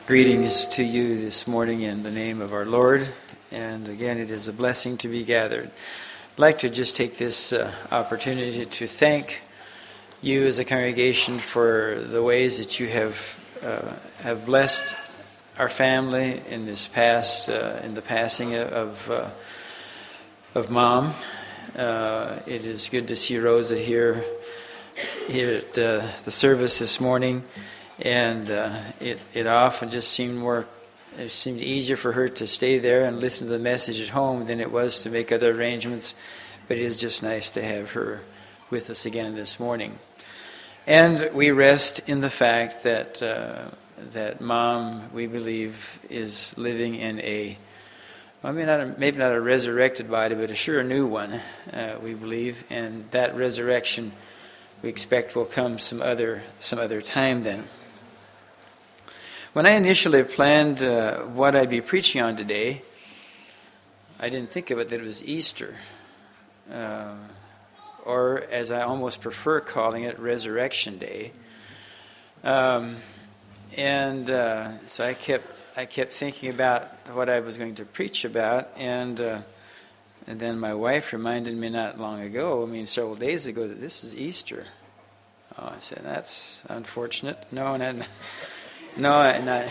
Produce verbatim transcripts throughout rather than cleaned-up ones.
Greetings to you this morning in the name of our Lord, and again it is a blessing to be gathered. I'd like to just take this uh, opportunity to thank you as a congregation for the ways that you have uh, have blessed our family in this past uh, in the passing of uh, of Mom. Uh, it is good to see Rosa here here at uh, the service this morning. And uh, it it often just seemed more, it seemed easier for her to stay there and listen to the message at home than it was to make other arrangements. But it is just nice to have her with us again this morning. And we rest in the fact that uh, that Mom, we believe, is living in a, I mean, not a, maybe not a resurrected body, but a sure new one, uh, we believe. And that resurrection, we expect, will come some other some other time then. When I initially planned uh, what I'd be preaching on today, I didn't think of it that it was Easter, uh, or as I almost prefer calling it, Resurrection Day. Um, and uh, so I kept I kept thinking about what I was going to preach about, and uh, and then my wife reminded me not long ago, I mean several days ago, that this is Easter. Oh, I said, that's unfortunate. No, and no, and I,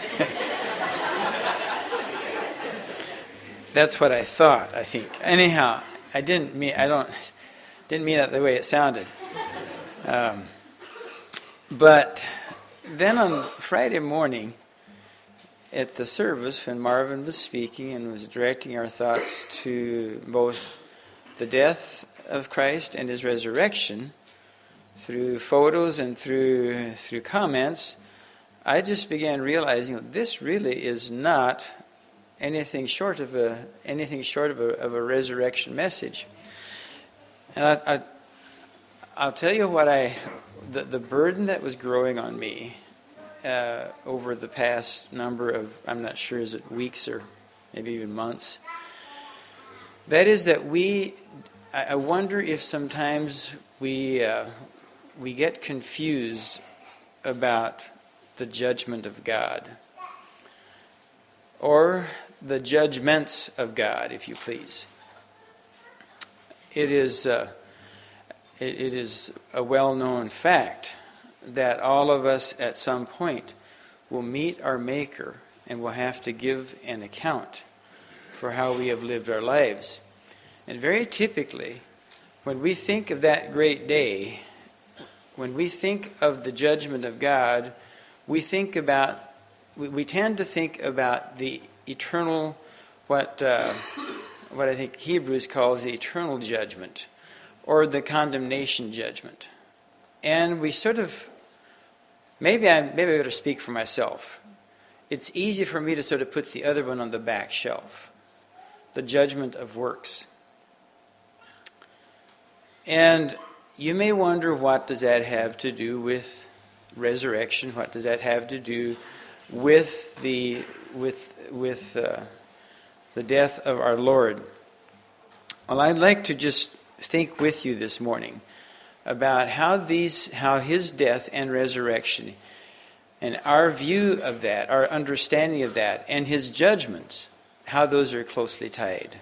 that's what I thought, I think. Anyhow, I didn't mean I don't didn't mean that the way it sounded. Um, but then on Friday morning at the service, when Marvin was speaking and was directing our thoughts to both the death of Christ and his resurrection, through photos and through through comments, I just began realizing that this really is not anything short of a anything short of a, of a resurrection message. And I, I, I'll tell you what I the, the burden that was growing on me uh, over the past number of, I'm not sure, is it weeks or maybe even months. That is that we, I, I wonder if sometimes we. Uh, We get confused about the judgment of God, or the judgments of God, if you please. It is uh, it, it is a well-known fact that all of us at some point will meet our Maker and will have to give an account for how we have lived our lives. And very typically, when we think of that great day, when we think of the judgment of God, we think about, we, we tend to think about the eternal, what uh, what I think Hebrews calls the eternal judgment, or the condemnation judgment. And we sort of, maybe I maybe I better speak for myself. It's easy for me to sort of put the other one on the back shelf, the judgment of works. And you may wonder, what does that have to do with resurrection? What does that have to do with the with with uh, the death of our Lord? Well, I'd like to just think with you this morning about how these, how his death and resurrection, and our view of that, our understanding of that, and his judgments, how those are closely tied.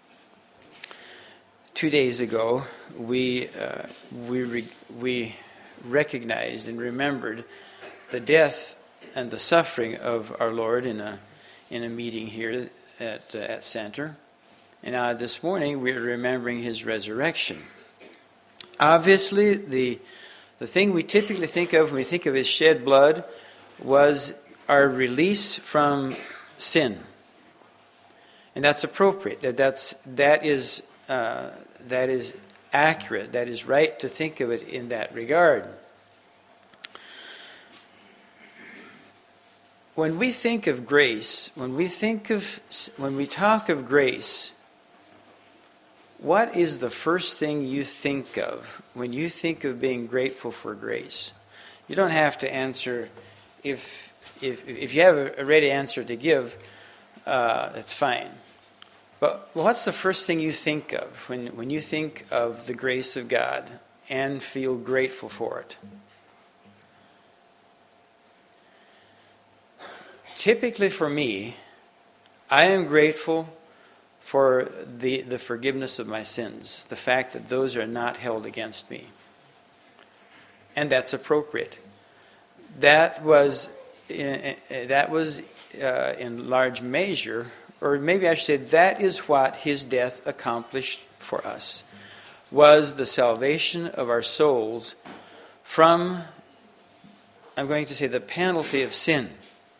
Two days ago, we uh, we re- we recognized and remembered the death and the suffering of our Lord in a in a meeting here at uh, at Center, and uh, this morning we're remembering his resurrection. Obviously, the the thing we typically think of when we think of his shed blood was our release from sin, and that's appropriate. That that's that is. Uh, that is accurate, that is right to think of it in that regard. When we think of grace, when we think of, when we talk of grace, what is the first thing you think of when you think of being grateful for grace? You don't have to answer, if if if you have a ready answer to give, uh, that's fine. But what's the first thing you think of when, when you think of the grace of God and feel grateful for it? typically for me, I am grateful for the, the forgiveness of my sins, the fact that those are not held against me. And that's appropriate. That was, that was uh, in large measure, or maybe I should say that is what his death accomplished for us, was the salvation of our souls from, I'm going to say, the penalty of sin.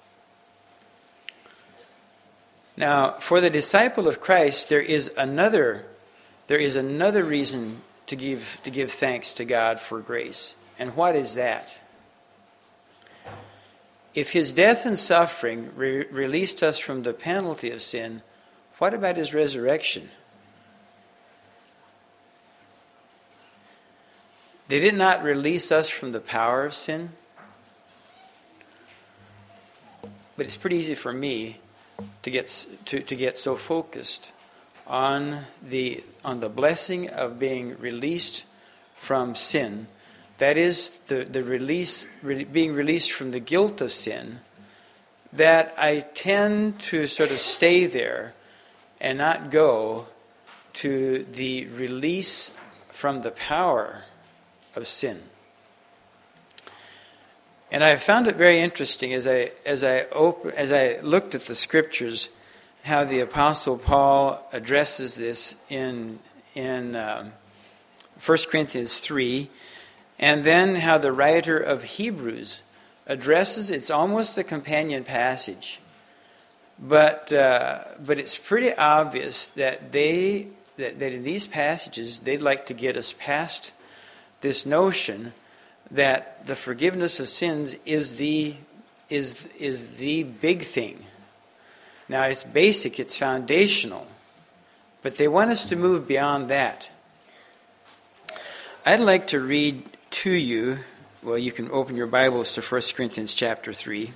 Now, for the disciple of Christ, there is another, there is another reason to give to give thanks to God for grace. And what is that? If his death and suffering re- released us from the penalty of sin, what about his resurrection? Did it not release us from the power of sin? But it's pretty easy for me to get to, to get so focused on the on the blessing of being released from sin. That is, the, the release, re, being released from the guilt of sin, that I tend to sort of stay there and not go to the release from the power of sin. And I found it very interesting as I as I op- as I looked at the scriptures, how the Apostle Paul addresses this in in um, First Corinthians three. And then how the writer of Hebrews addresses, it's almost a companion passage. But uh, but it's pretty obvious that they that, that in these passages they'd like to get us past this notion that the forgiveness of sins is the is is the big thing. Now it's basic, it's foundational, but they want us to move beyond that. I'd like to read to you, well, you can open your Bibles to First Corinthians chapter three.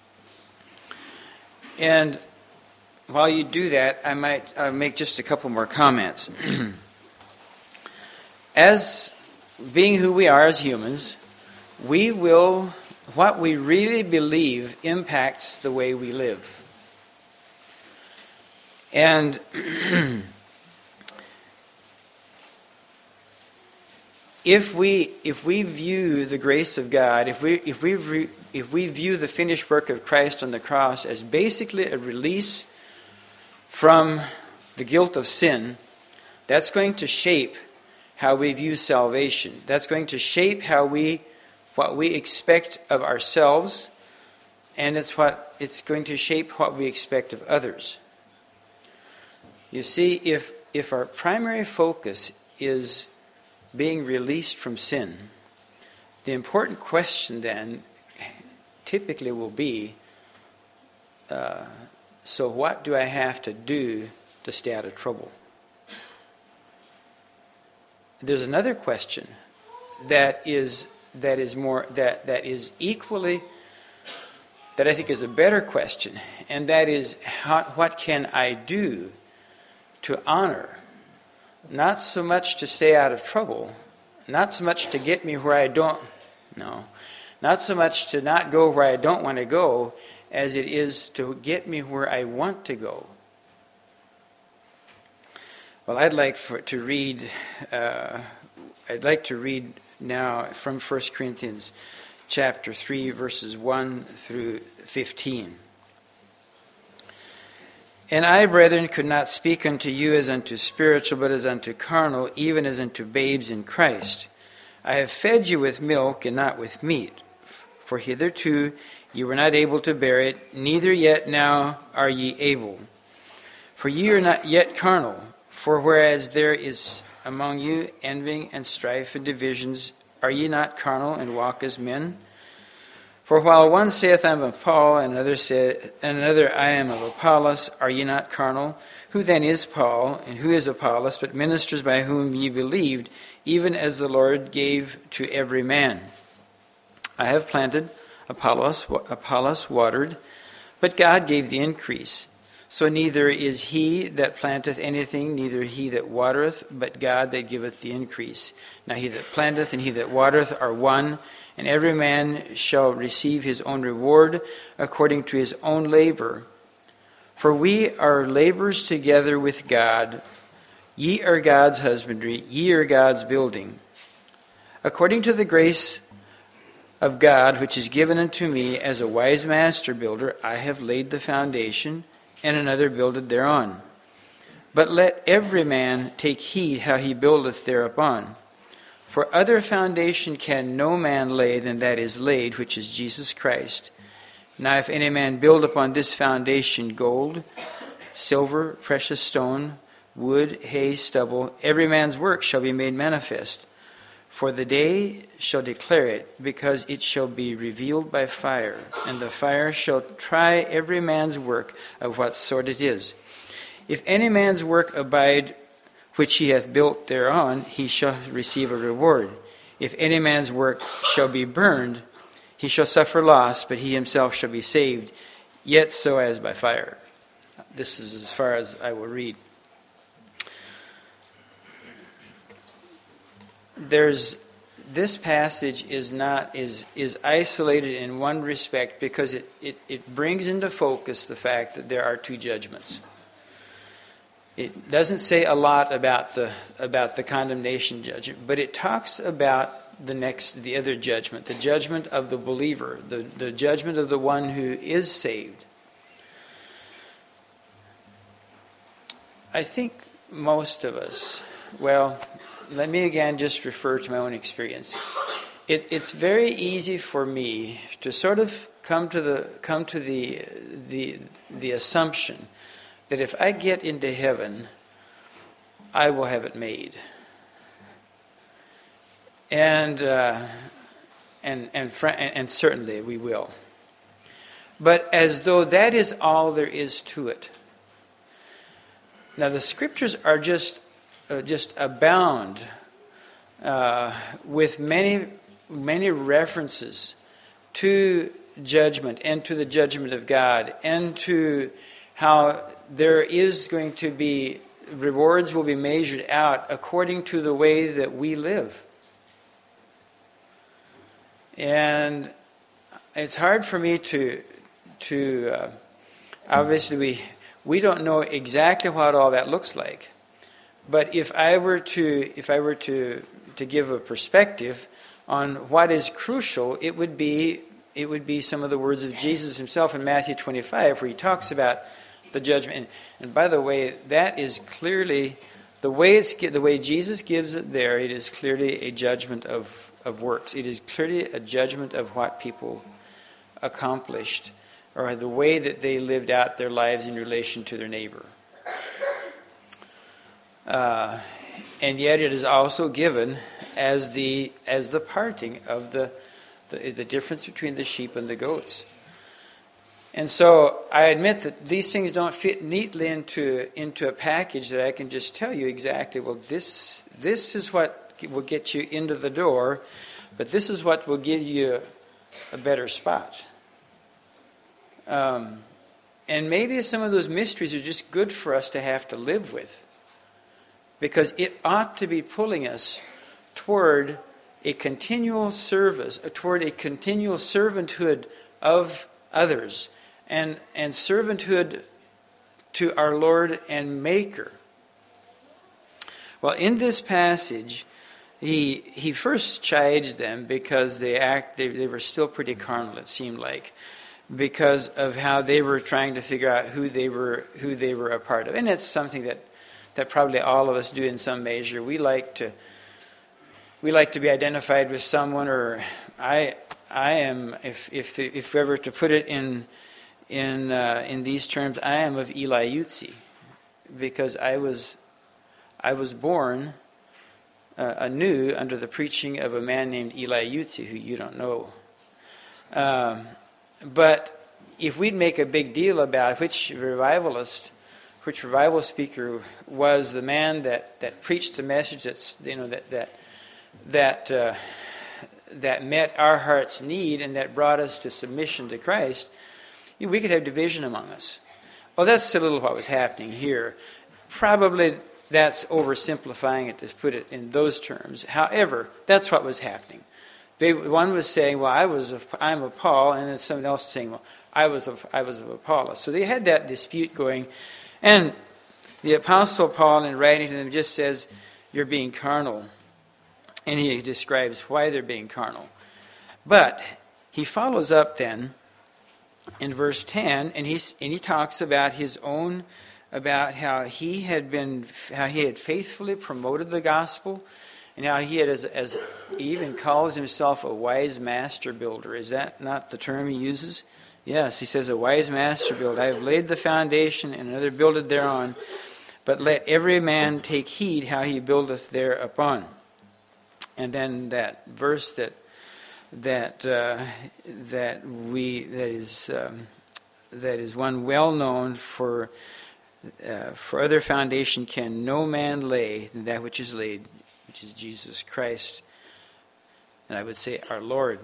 And while you do that, I might uh, make just a couple more comments. As being who we are as humans, we will, what we really believe impacts the way we live. And If we if we view the grace of God, if we if we re, if we view the finished work of Christ on the cross as basically a release from the guilt of sin, that's going to shape how we view salvation. That's going to shape how we what we expect of ourselves, and it's what it's going to shape what we expect of others. You see, if if our primary focus is being released from sin, the important question then typically will be, uh, so what do I have to do to stay out of trouble? There's another question that is that is more that that is equally that I think is a better question, and that is, how, what can I do to honor? Not so much to stay out of trouble, not so much to get me where I don't, no, not so much to not go where I don't want to go, as it is to get me where I want to go. Well, I'd like for, to read, uh, I'd like to read now from First Corinthians chapter three, verses one through fifteen. And I, brethren, could not speak unto you as unto spiritual, but as unto carnal, even as unto babes in Christ. I have fed you with milk, and not with meat. For hitherto you were not able to bear it, neither yet now are ye able. For ye are not yet carnal. For whereas there is among you envying and strife and divisions, are ye not carnal, and walk as men? For while one saith, I am of Paul, and another saith, and another, I am of Apollos, are ye not carnal? Who then is Paul, and who is Apollos, but ministers by whom ye believed, even as the Lord gave to every man? I have planted, Apollos, Apollos watered, but God gave the increase. So neither is he that planteth anything, neither he that watereth, but God that giveth the increase. Now he that planteth and he that watereth are one, and every man shall receive his own reward according to his own labor. For we are laborers together with God. Ye are God's husbandry, ye are God's building. According to the grace of God, which is given unto me as a wise master builder, I have laid the foundation, and another builded thereon. But let every man take heed how he buildeth thereupon. For other foundation can no man lay than that is laid, which is Jesus Christ. Now if any man build upon this foundation gold, silver, precious stone, wood, hay, stubble, every man's work shall be made manifest. For the day shall declare it, because it shall be revealed by fire, and the fire shall try every man's work of what sort it is. If any man's work abide which he hath built thereon, he shall receive a reward. If any man's work shall be burned, he shall suffer loss, but he himself shall be saved, yet so as by fire. This is as far as I will read. There's this passage is not is is isolated in one respect because it, it, it brings into focus the fact that there are two judgments. It doesn't say a lot about the about the condemnation judgment, but it talks about the next the other judgment, the judgment of the believer, the, the judgment of the one who is saved. I think most of us, well, let me again just refer to my own experience. It, it's very easy for me to sort of come to the come to the the the assumption that if I get into heaven, I will have it made. And uh, and and fr- and certainly we will. But as though that is all there is to it. Now the scriptures are just uh, just abound uh, with many many references to judgment and to the judgment of God and to how there is going to be, rewards will be measured out according to the way that we live. And it's hard for me to, to uh, obviously we, we don't know exactly what all that looks like. But if I were to, if I were to, to give a perspective on what is crucial, it would be, it would be some of the words of Jesus himself in Matthew twenty-five, where he talks about the judgment. And, and by the way, that is clearly the way it's the way Jesus gives it there. It is clearly a judgment of, of works. It is clearly a judgment of what people accomplished or the way that they lived out their lives in relation to their neighbor. Uh, and yet, it is also given as the as the parting of the, the the difference between the sheep and the goats. And so I admit that these things don't fit neatly into into a package that I can just tell you exactly, well, this this is what will get you into the door, but this is what will give you a better spot. Um, and maybe some of those mysteries are just good for us to have to live with, because it ought to be pulling us toward a continual service, toward a continual servanthood of others, and and servanthood to our Lord and Maker. Well, in this passage, he he first chides them because they act they, they were still pretty carnal, it seemed like, because of how they were trying to figure out who they were who they were a part of. And it's something that, that probably all of us do in some measure. We like to we like to be identified with someone, or I I am if if if ever to put it in in uh, in these terms, I am of Eli Yutzi, because I was I was born uh, anew under the preaching of a man named Eli Yutzi, who you don't know. Um, but if we'd make a big deal about which revivalist, which revival speaker was the man that, that preached the message that's you know that that that uh, that met our heart's need and that brought us to submission to Christ, we could have division among us. Well, that's a little what was happening here. Probably that's oversimplifying it to put it in those terms. However, that's what was happening. They, one was saying, well, I was of, I'm of Paul, and then someone else saying, well, I was of, I was of Apollos. So they had that dispute going. And the Apostle Paul, in writing to them, just says, you're being carnal. And he describes why they're being carnal. But he follows up then in verse ten, and, he's, and he talks about his own, about how he had been, how he had faithfully promoted the gospel, and how he had, as, as he even calls himself a wise master builder. Is that not the term he uses? Yes, he says, a wise master builder. I have laid the foundation, and another buildeth thereon. But let every man take heed how he buildeth thereupon. And then that verse that that uh, that we that is um, that is one well known for uh, for other foundation can no man lay than that which is laid, which is Jesus Christ, and I would say our Lord.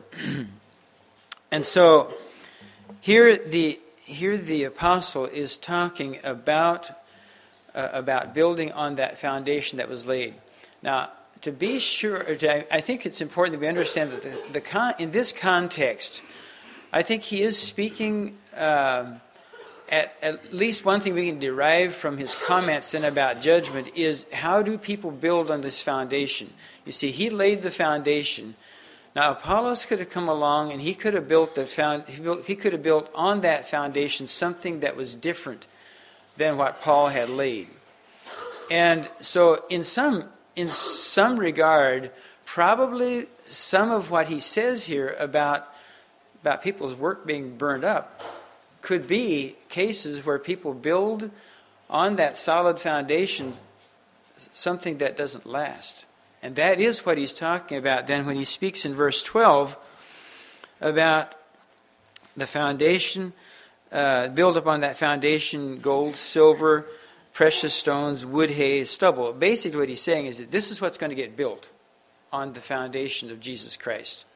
And so here the here the apostle is talking about uh, about building on that foundation that was laid. Now, to be sure, I think it's important that we understand that the, the con, in this context, I think he is speaking. Uh, at, at least one thing we can derive from his comments then about judgment is how do people build on this foundation? You see, he laid the foundation. Now, Apollos could have come along and he could have built the found. He, built, he could have built on that foundation something that was different than what Paul had laid. And so, in some in some regard, probably some of what he says here about about people's work being burned up could be cases where people build on that solid foundation something that doesn't last. And that is what he's talking about then when he speaks in verse twelve about the foundation, uh, build upon that foundation gold, silver, precious stones, wood, hay, stubble. Basically what he's saying is that this is what's going to get built on the foundation of Jesus Christ.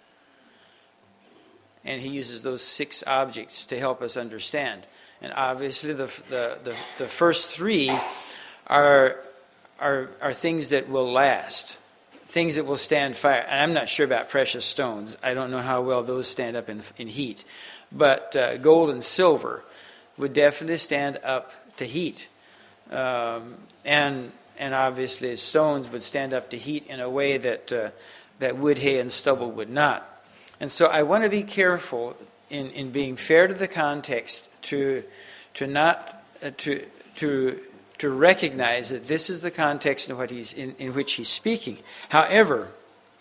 And he uses those six objects to help us understand. And obviously the the, the, the first three are, are, are things that will last. Things that will stand fire. And I'm not sure about precious stones. I don't know how well those stand up in, in heat. But uh, gold and silver would definitely stand up to heat. Um, and and obviously stones would stand up to heat in a way that uh, that wood, hay, and stubble would not. And so I want to be careful in, in being fair to the context to to not uh, to to to recognize that this is the context in what he's in, in which he's speaking. However,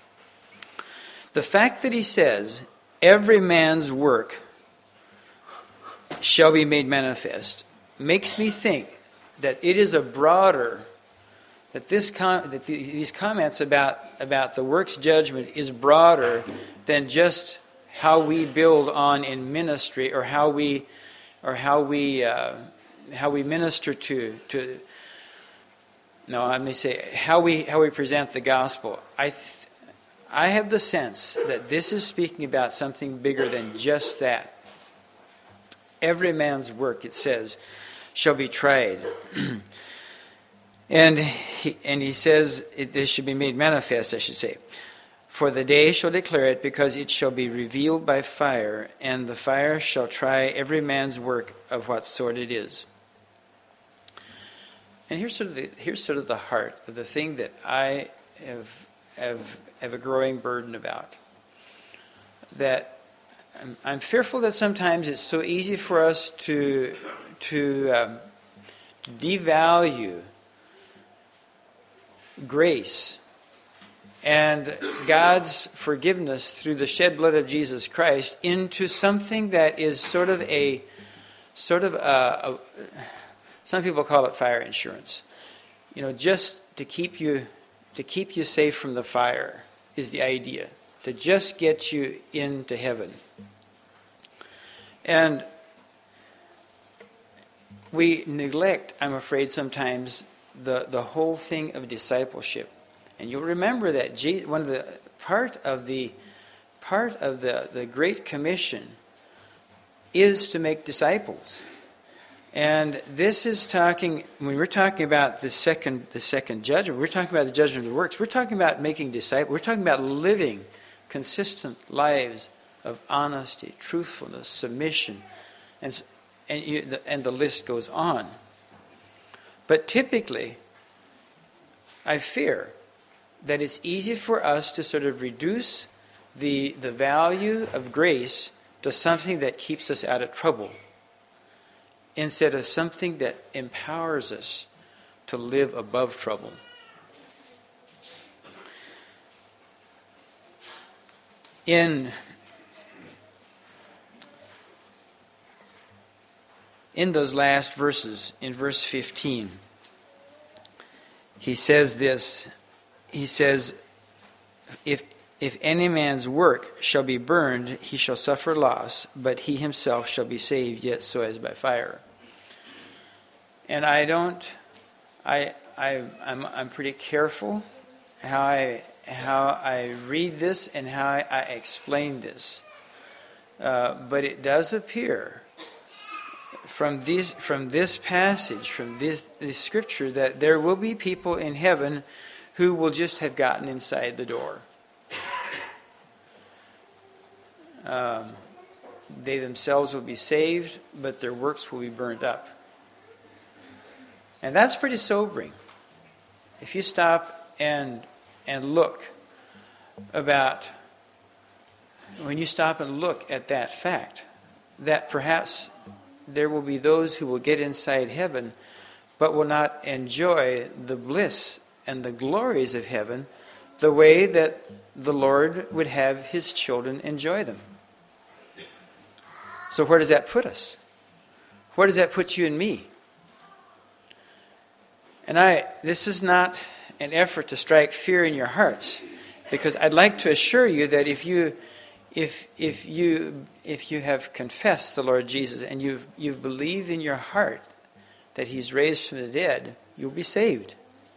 the fact that he says every man's work shall be made manifest makes me think that it is a broader that this com- that the, these comments about about the works judgment is broader than just how we build on in ministry or how we or how we uh, how we minister to to no I may say how we how we present the gospel. I th- I have the sense that this is speaking about something bigger than just that. Every man's work, it says, shall be tried. and he, and he says it, this should be made manifest, I should say. For the day shall declare it, because it shall be revealed by fire, and the fire shall try every man's work of what sort it is. And here's sort of the, here's sort of the heart of the thing that I have, have, have a growing burden about. That I'm, I'm fearful that sometimes it's so easy for us to to, um, to devalue grace and God's forgiveness through the shed blood of Jesus Christ into something that is sort of a sort of a, a some people call it fire insurance. You know, just to keep you to keep you safe from the fire is the idea, to just get you into heaven. And we neglect, I'm afraid, sometimes the, the whole thing of discipleship. And you'll remember that Jesus, one of the part of the part of the, the Great Commission is to make disciples. And this is talking, when we're talking about the second the second judgment, we're talking about the judgment of the works. We're talking about making disciples. We're talking about living consistent lives of honesty, truthfulness, submission, and and, you, and the list goes on. But typically, I fear that it's easy for us to sort of reduce the the value of grace to something that keeps us out of trouble, instead of something that empowers us to live above trouble. In, in those last verses, in verse fifteen, he says this, he says, if If any man's work shall be burned, he shall suffer loss, but he himself shall be saved, yet so as by fire. And I don't, I, I, I'm, I'm pretty careful how I, how I read this and how I, I explain this. Uh, but it does appear from this, from this passage, from this, this scripture, that there will be people in heaven who will just have gotten inside the door. Um, they themselves will be saved, but their works will be burned up. And that's pretty sobering. If you stop and and look about, when you stop and look at that fact, that perhaps there will be those who will get inside heaven, but will not enjoy the bliss and the glories of heaven the way that the Lord would have his children enjoy them. So where does that put us? Where does that put you and me? And I, this is not an effort to strike fear in your hearts, because I'd like to assure you that if you, if if you if you have confessed the Lord Jesus and you you believe in your heart that He's raised from the dead, you'll be saved.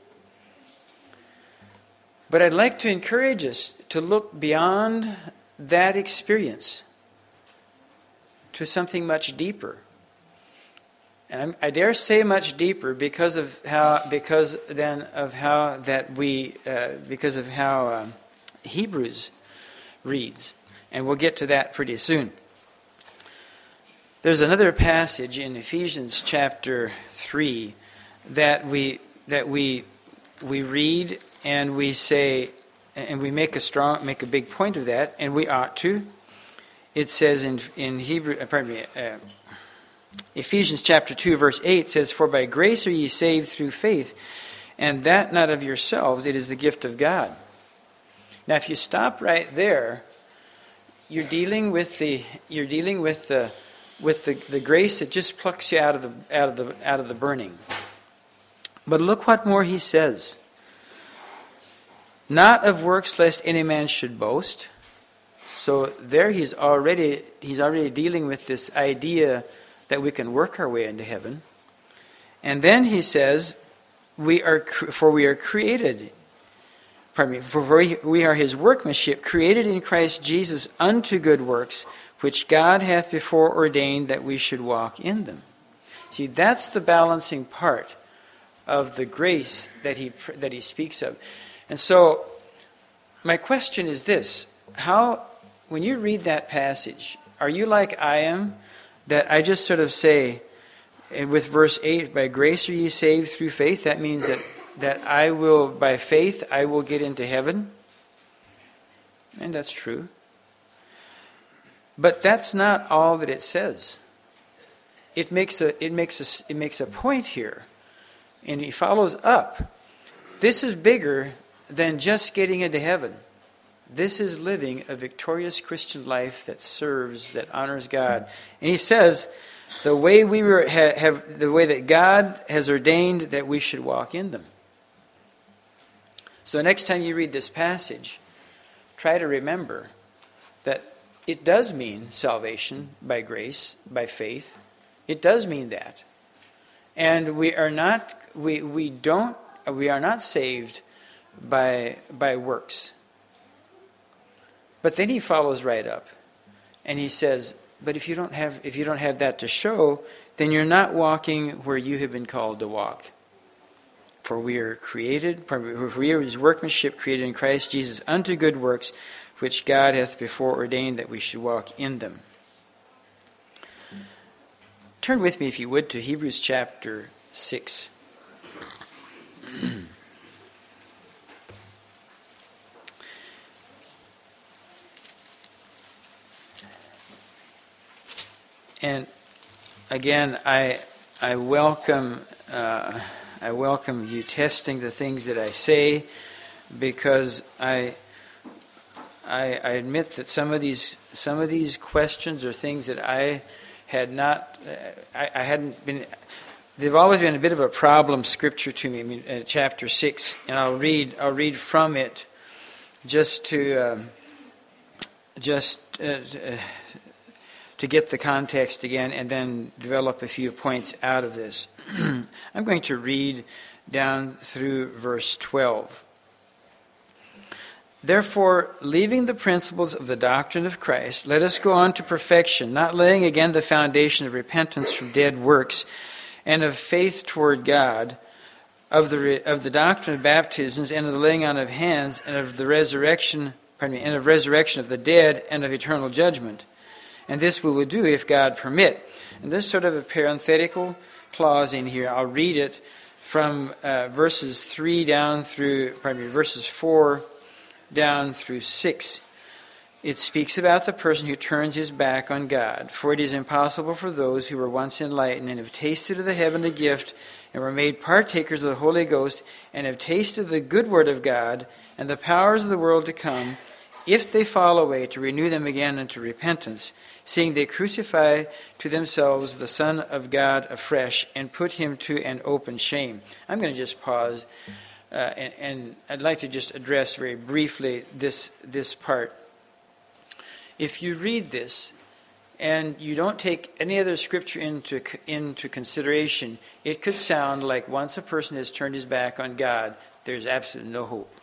But I'd like to encourage us to look beyond that experience to something much deeper. And I dare say much deeper because of how, because then of how that we, uh, because of how um, Hebrews reads, and we'll get to that pretty soon. There's another passage in Ephesians chapter three that we that we we read and we say, and we make a strong, make a big point of that, and we ought to. It says in in Hebrew, pardon me. Uh, Ephesians chapter two, verse eight says, "For by grace are ye saved through faith, and that not of yourselves, it is the gift of God." Now, if you stop right there, you're dealing with the you're dealing with the with the, the grace that just plucks you out of the out of the out of the burning. But look what more he says. "Not of works, lest any man should boast." So there he's already he's already dealing with this idea that we can work our way into heaven. And then he says, "We are for we are created, pardon me, for we are his workmanship, created in Christ Jesus unto good works, which God hath before ordained that we should walk in them." See, that's the balancing part of the grace that he that he speaks of. And so, my question is this: how, when you read that passage, are you like I am? That I just sort of say, with verse eight, "By grace are ye saved through faith," that means that, that I will, by faith, I will get into heaven. And that's true. But that's not all that it says. It makes a it makes a it makes a point here. And he follows up. This is bigger than just getting into heaven. This is living a victorious Christian life that serves, that honors God. And he says, the way we were, have, have the way that God has ordained that we should walk in them. So next time you read this passage, try to remember that it does mean salvation by grace, by faith. It does mean that. And we are not we we don't we are not saved by by works. But then he follows right up, and he says, "But if you don't have if you don't have that to show, then you're not walking where you have been called to walk. For we are created, for we are his workmanship, created in Christ Jesus unto good works, which God hath before ordained that we should walk in them. Turn with me, if you would, to Hebrews chapter six. And again, I I welcome uh, I welcome you testing the things that I say, because I, I I admit that some of these some of these questions are things that I had not I, I hadn't been. They've always been a bit of a problem scripture to me. I mean, uh, chapter six, and I'll read I'll read from it just to um, just. Uh, uh, to get the context again, and then develop a few points out of this. I'm going to read down through verse twelve. Therefore, leaving the principles of the doctrine of Christ, let us go on to perfection, not laying again the foundation of repentance from dead works and of faith toward God, of the of the doctrine of baptisms and of the laying on of hands, and of the resurrection, pardon me, and of resurrection of the dead, and of eternal judgment. And this we will do if God permit. And there's sort of a parenthetical clause in here. I'll read it from uh, verses three down through, pardon me, verses four down through six. It speaks about the person who turns his back on God. For it is impossible for those who were once enlightened and have tasted of the heavenly gift and were made partakers of the Holy Ghost and have tasted the good word of God and the powers of the world to come, if they fall away, to renew them again unto repentance, seeing they crucify to themselves the Son of God afresh and put him to an open shame. I'm going to just pause, uh, and, and I'd like to just address very briefly this this part. If you read this and you don't take any other scripture into into consideration, it could sound like once a person has turned his back on God, there's absolutely no hope.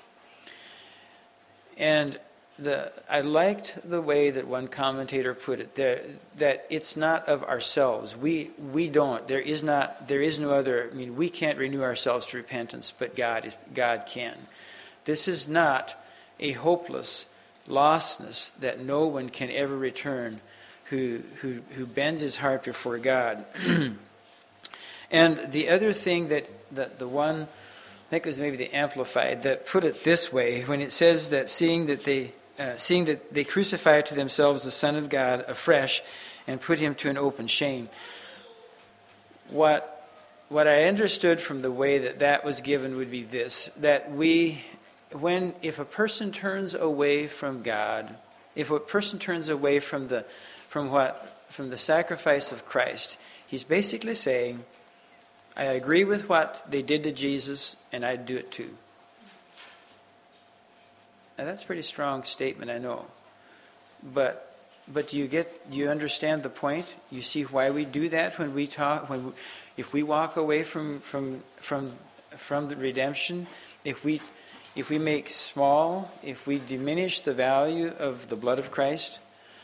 And The, I liked the way that one commentator put it, there, that it's not of ourselves. We we don't. There is not. There is no other. I mean, we can't renew ourselves to repentance, but God is, God can. This is not a hopeless lostness that no one can ever return, who who who bends his heart before God. And the other thing that that the one, I think it was maybe the Amplified, that put it this way when it says that seeing that they. Uh, seeing that they crucify to themselves the Son of God afresh and put him to an open shame. What what I understood from the way that that was given would be this, that we, when, if a person turns away from God, if a person turns away from the, from what, from the sacrifice of Christ, he's basically saying, I agree with what they did to Jesus, and I'd do it too. Now that's a pretty strong statement, I know. But but do you get do you understand the point? You see why we do that when we talk when we, if we walk away from from from from the redemption, if we if we make small, if we diminish the value of the blood of Christ,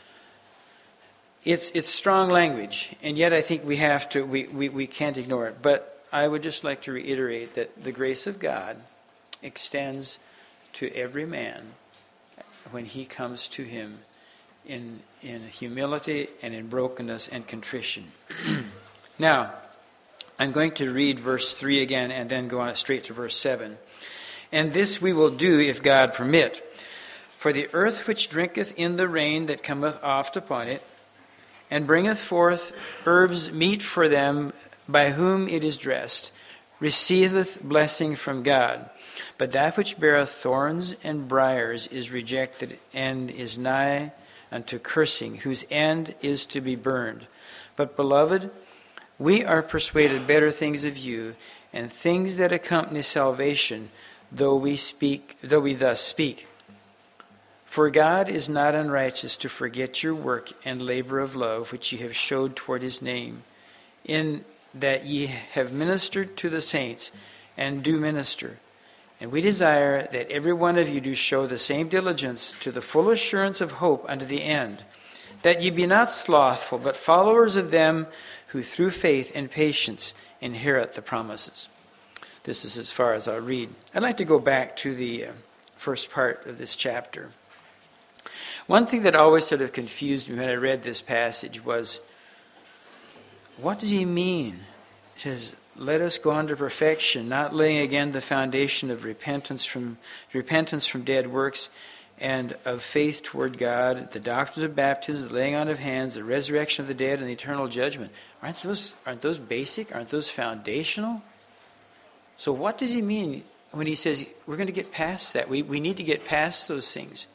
it's it's strong language, and yet I think we have to we, we, we can't ignore it. But I would just like to reiterate that the grace of God extends to every man when he comes to him in in humility and in brokenness and contrition. Now, I'm going to read verse three again and then go on straight to verse seven. And this we will do if God permit. For the earth which drinketh in the rain that cometh oft upon it, and bringeth forth herbs meet for them by whom it is dressed, receiveth blessing from God. But that which beareth thorns and briars is rejected, and is nigh unto cursing, whose end is to be burned. But, beloved, we are persuaded better things of you, and things that accompany salvation, though we speak, though we thus speak. For God is not unrighteous to forget your work and labor of love, which ye have showed toward his name, in that ye have ministered to the saints, and do minister. And we desire that every one of you do show the same diligence to the full assurance of hope unto the end, that ye be not slothful, but followers of them who through faith and patience inherit the promises. This is as far as I'll read. I'd like to go back to the uh, first part of this chapter. One thing that always sort of confused me when I read this passage was, what does he mean? It says, let us go on to perfection, not laying again the foundation of repentance from repentance from dead works and of faith toward God, the doctrines of baptism, the laying on of hands, the resurrection of the dead, and the eternal judgment. Aren't those aren't those basic? Aren't those foundational? So what does he mean when he says we're going to get past that? We we need to get past those things.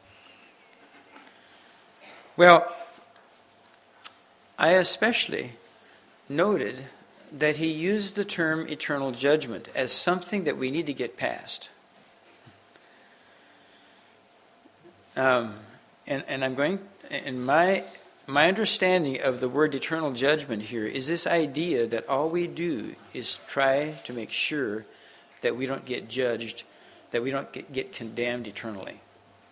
Well, I especially noted that he used the term eternal judgment as something that we need to get past. Um, and, and I'm going, and my my understanding of the word eternal judgment here is this idea that all we do is try to make sure that we don't get judged, that we don't get, get condemned eternally.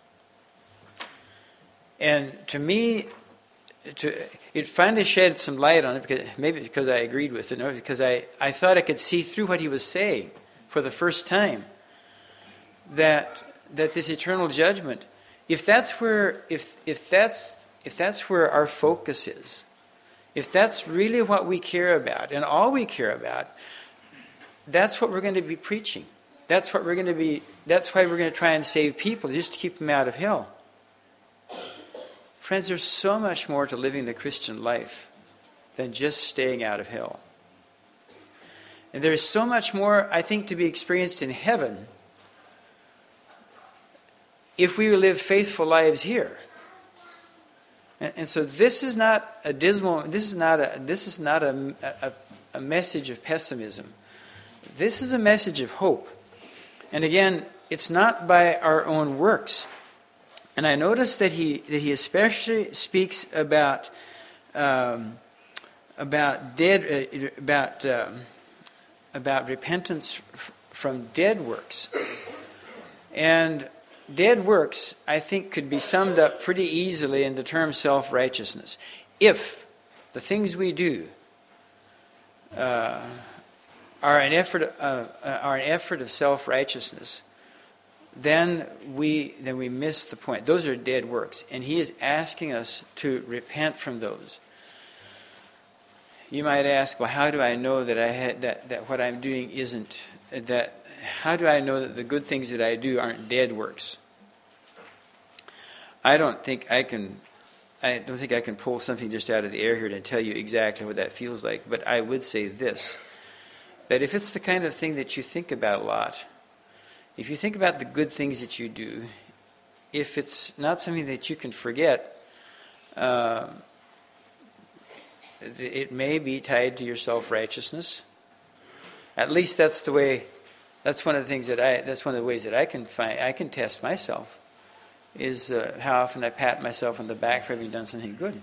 And to me, to, it finally shed some light on it, because maybe because I agreed with it, no, because I, I thought I could see through what he was saying for the first time, that that this eternal judgment, if that's where if if that's if that's where our focus is, if that's really what we care about and all we care about, that's what we're going to be preaching. That's what we're going to be. That's why we're going to try and save people, just to keep them out of hell. Friends, there's so much more to living the Christian life than just staying out of hell. And there's so much more, I think, to be experienced in heaven if we live faithful lives here. And, and so this is not a dismal, this is not a this is not a, a, a message of pessimism. This is a message of hope. And again, it's not by our own works. And I noticed that he that he especially speaks about um, about dead uh, about um, about repentance f- from dead works. And dead works, I think, could be summed up pretty easily in the term self-righteousness. If the things we do uh, are an effort uh, are an effort of self-righteousness, then we then we miss the point. Those are dead works, and he is asking us to repent from those. You might ask, well, how do I know that I had, that that what I'm doing isn't that? How do I know that the good things that I do aren't dead works? I don't think I can. I don't think I can pull something just out of the air here to tell you exactly what that feels like. But I would say this: that if it's the kind of thing that you think about a lot, if you think about the good things that you do, if it's not something that you can forget, uh, it may be tied to your self-righteousness. At least that's the way. That's one of the things that I. That's one of the ways that I can find. I can test myself. Is uh, how often I pat myself on the back for having done something good.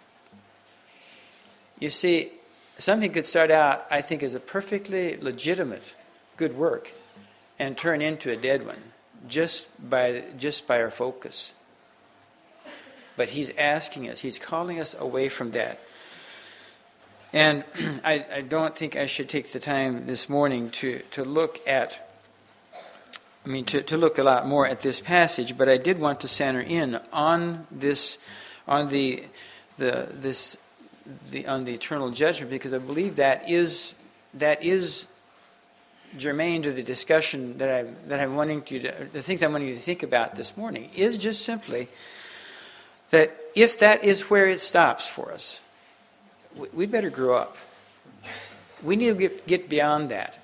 You see, something could start out, I think, as a perfectly legitimate good work, and turn into a dead one, just by just by our focus. But he's asking us, he's calling us away from that. And I, I don't think I should take the time this morning to, to look at, I mean, to, to look a lot more at this passage, but I did want to center in on this, on the, the this, the on the eternal judgment, because I believe that is that is. germane to the discussion that I'm that I'm wanting to the things I'm wanting you to think about this morning is just simply that if that is where it stops for us, we better grow up. We need to get, get beyond that.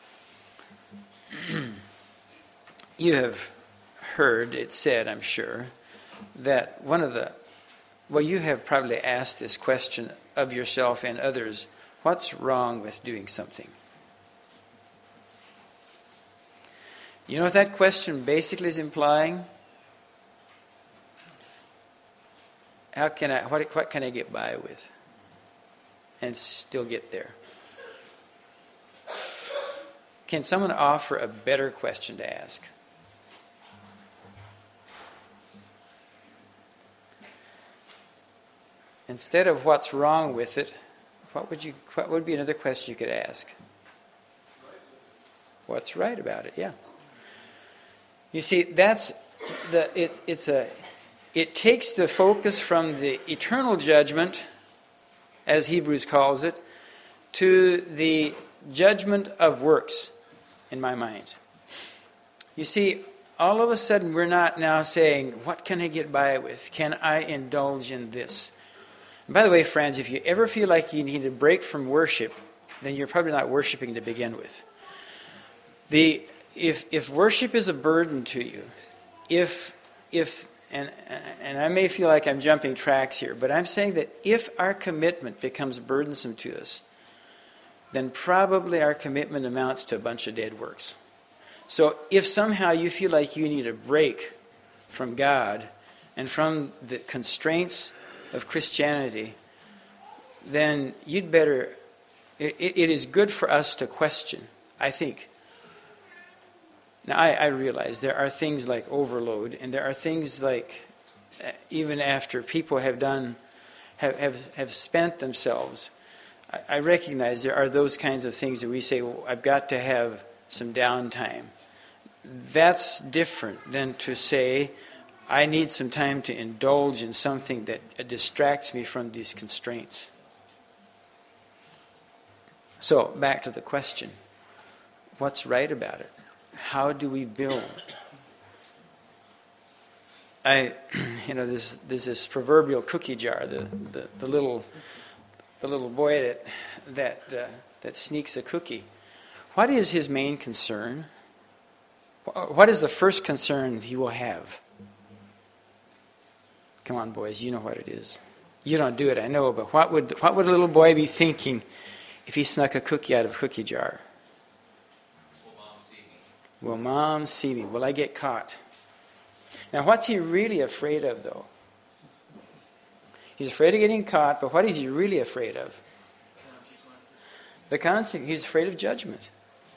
You have heard it said, I'm sure, that one of the well, you have probably asked this question of yourself and others: what's wrong with doing something? You know what that question basically is implying? How can I? What, what can I get by with, and still get there? Can someone offer a better question to ask? Instead of what's wrong with it, what would you? What would be another question you could ask? What's right about it? Yeah. You see, that's the it, it's a it takes the focus from the eternal judgment, as Hebrews calls it, to the judgment of works, in my mind. You see, all of a sudden we're not now saying, what can I get by with? Can I indulge in this? And by the way, friends, if you ever feel like you need a break from worship, then you're probably not worshiping to begin with. The if if worship is a burden to you, if if and and I may feel like I'm jumping tracks here, but I'm saying that if our commitment becomes burdensome to us, then probably our commitment amounts to a bunch of dead works. So if somehow you feel like you need a break from God and from the constraints of Christianity, then you'd better, it, it is good for us to question, I think. Now, I, I realize there are things like overload, and there are things like, uh, even after people have done, have, have, have spent themselves, I, I recognize there are those kinds of things that we say, well, I've got to have some downtime. That's different than to say, I need some time to indulge in something that distracts me from these constraints. So, back to the question. What's right about it? How do we build? I, you know, there's, there's this proverbial cookie jar, the, the, the little the little boy that that uh, that sneaks a cookie. What is his main concern? What is the first concern he will have? Come on, boys, you know what it is. You don't do it, I know, but what would what would a little boy be thinking if he snuck a cookie out of a cookie jar? Will mom see me? Will mom see me? Will I get caught? Now, what's he really afraid of, though? He's afraid of getting caught, but what is he really afraid of? The consequence. He's afraid of judgment.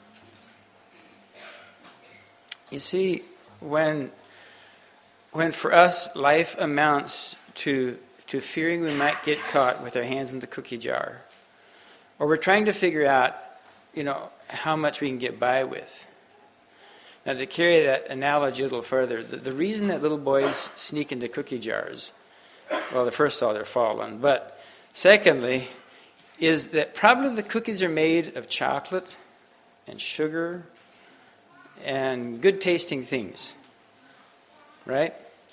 You see, when when for us life amounts to to fearing we might get caught with our hands in the cookie jar, or we're trying to figure out, you know, how much we can get by with. Now, to carry that analogy a little further, the, the reason that little boys sneak into cookie jars, well, the first of all, they're fallen, but secondly, is that probably the cookies are made of chocolate and sugar and good tasting things, right?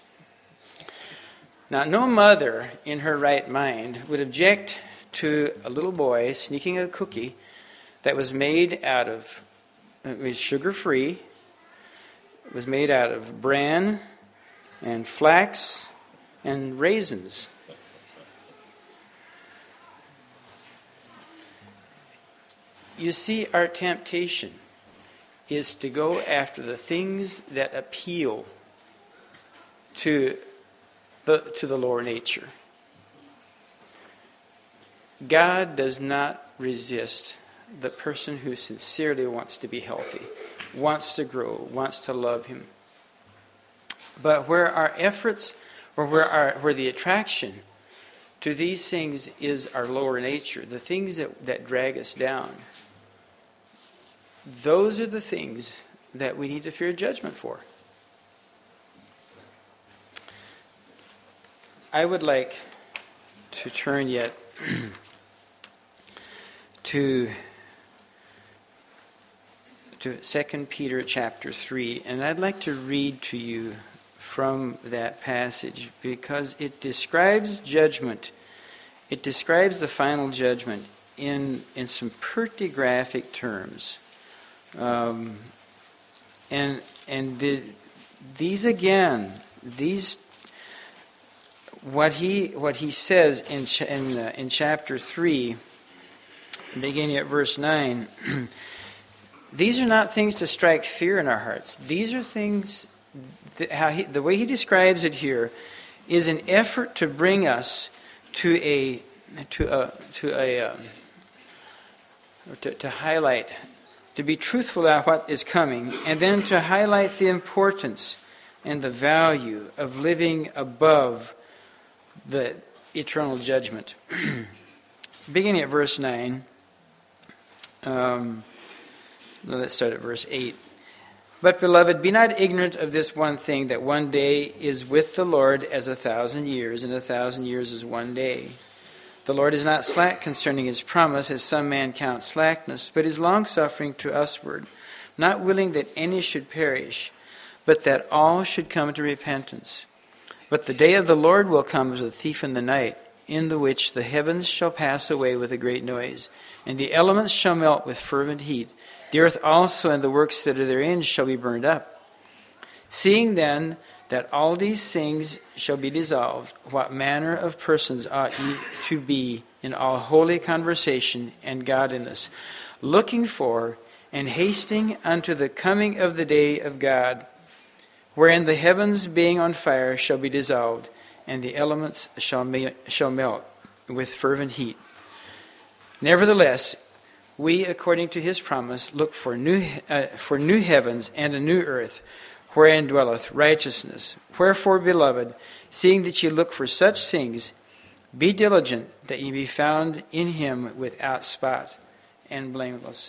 Now, no mother in her right mind would object to a little boy sneaking a cookie that was made out of, it was sugar-free, it was made out of bran and flax and raisins. You see, our temptation is to go after the things that appeal to the to the lower nature. God does not resist the person who sincerely wants to be healthy, wants to grow, wants to love Him. But where our efforts, or where our where the attraction to these things is our lower nature, the things that, that drag us down, those are the things that we need to fear judgment for. I would like to turn yet to to Second Peter chapter three, and I'd like to read to you from that passage because it describes judgment. It describes the final judgment in in some pretty graphic terms. Um, and and the, these again, these what he what he says in ch- in uh, in chapter three, beginning at verse nine. These are not things to strike fear in our hearts. These are things that how he, the way he describes it here is an effort to bring us to a to a to a um, to, to highlight. To be truthful about what is coming, and then to highlight the importance and the value of living above the eternal judgment. Beginning at verse nine, um, let's start at verse eight. But, beloved, be not ignorant of this one thing, that one day is with the Lord as a thousand years, and a thousand years is one day. The Lord is not slack concerning his promise, as some man counts slackness, but is longsuffering to usward, not willing that any should perish, but that all should come to repentance. But the day of the Lord will come as a thief in the night, in the which the heavens shall pass away with a great noise, and the elements shall melt with fervent heat. The earth also and the works that are therein shall be burned up. Seeing then that all these things shall be dissolved, what manner of persons ought ye to be in all holy conversation and godliness, looking for and hasting unto the coming of the day of God, wherein the heavens being on fire shall be dissolved, and the elements shall, me- shall melt with fervent heat. Nevertheless, we, according to his promise, look for new uh, for new heavens and a new earth, wherein dwelleth righteousness. Wherefore, beloved, seeing that ye look for such things, be diligent that ye be found in him without spot and blameless.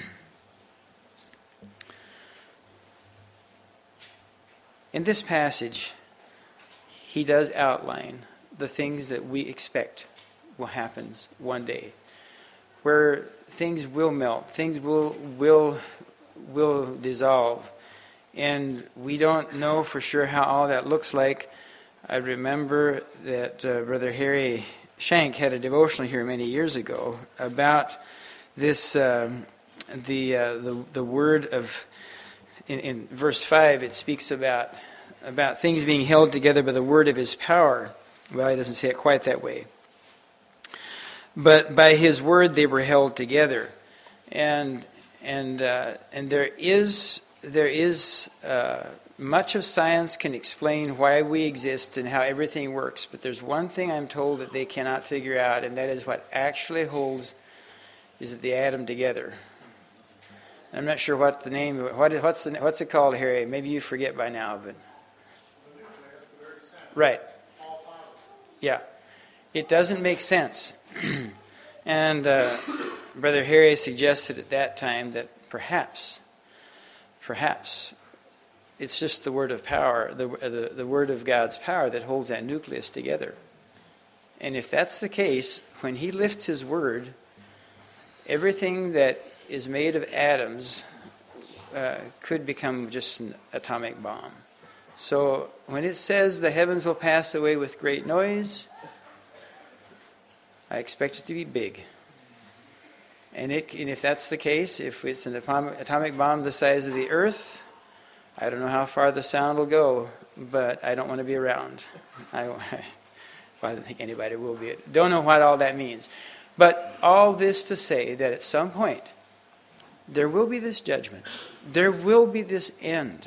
In this passage, he does outline the things that we expect will happen one day, where things will melt, things will will will dissolve, and we don't know for sure how all that looks like. I remember that uh, Brother Harry Shank had a devotional here many years ago about this, um, the, uh, the the word of, in, in verse five, it speaks about about things being held together by the word of his power. Well, he doesn't say it quite that way. But by his word they were held together. And and uh, and there is there is uh, much of science can explain why we exist and how everything works. But there's one thing I'm told that they cannot figure out, and that is what actually holds is the atom together. I'm not sure what the name what what's the, what's it called, Harry? Maybe you forget by now, but right. Yeah. It doesn't make sense. And uh, Brother Harry suggested at that time that perhaps, perhaps, it's just the word of power, the, the, the word of God's power that holds that nucleus together. And if that's the case, when he lifts his word, everything that is made of atoms uh, could become just an atomic bomb. So when it says the heavens will pass away with great noise, I expect it to be big. And, it, and if that's the case, if it's an atomic bomb the size of the earth, I don't know how far the sound will go, but I don't want to be around. I, well, I don't think anybody will be. Don't know what all that means. But all this to say that at some point, there will be this judgment. There will be this end.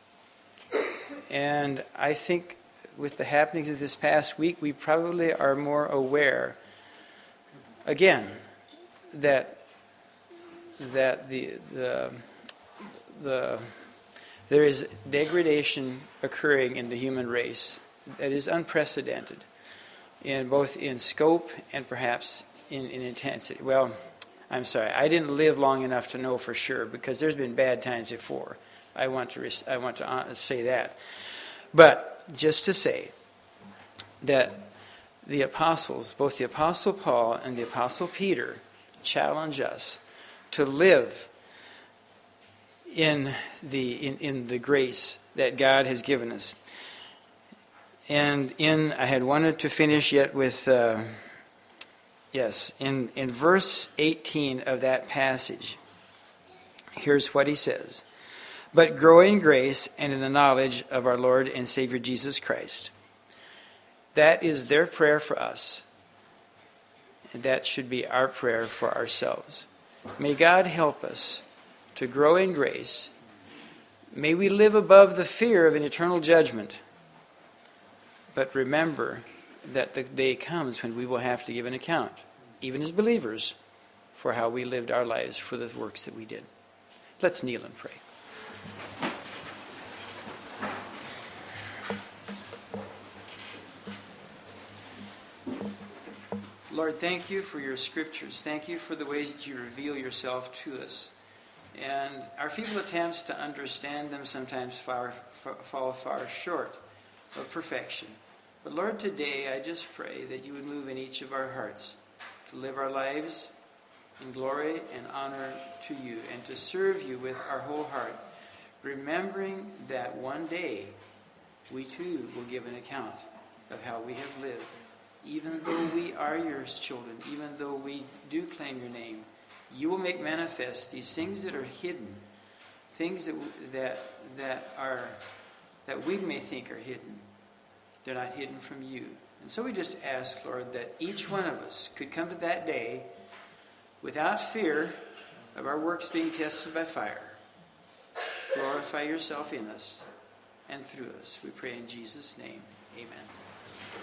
And I think with the happenings of this past week, we probably are more aware, again, that that the the the there is degradation occurring in the human race that is unprecedented, in both in scope and perhaps in, in intensity. Well, I'm sorry, I didn't live long enough to know for sure, because there's been bad times before. I want to I want to say that, but just to say that the apostles, both the Apostle Paul and the Apostle Peter, challenge us to live in the in, in the grace that God has given us. And in I had wanted to finish yet with uh, yes in in verse eighteen of that passage. Here's what he says: "But grow in grace and in the knowledge of our Lord and Savior Jesus Christ." That is their prayer for us. And that should be our prayer for ourselves. May God help us to grow in grace. May we live above the fear of an eternal judgment. But remember that the day comes when we will have to give an account, even as believers, for how we lived our lives, for the works that we did. Let's kneel and pray. Lord, thank you for your scriptures. Thank you for the ways that you reveal yourself to us. And our feeble attempts to understand them sometimes far, far, fall far short of perfection. But Lord, today I just pray that you would move in each of our hearts to live our lives in glory and honor to you and to serve you with our whole heart, remembering that one day we too will give an account of how we have lived. Even though we are your children, even though we do claim your name, you will make manifest these things that are hidden, things that that that are that we may think are hidden. They're not hidden from you. And so we just ask, Lord, that each one of us could come to that day without fear of our works being tested by fire. Glorify yourself in us and through us. We pray in Jesus' name. Amen.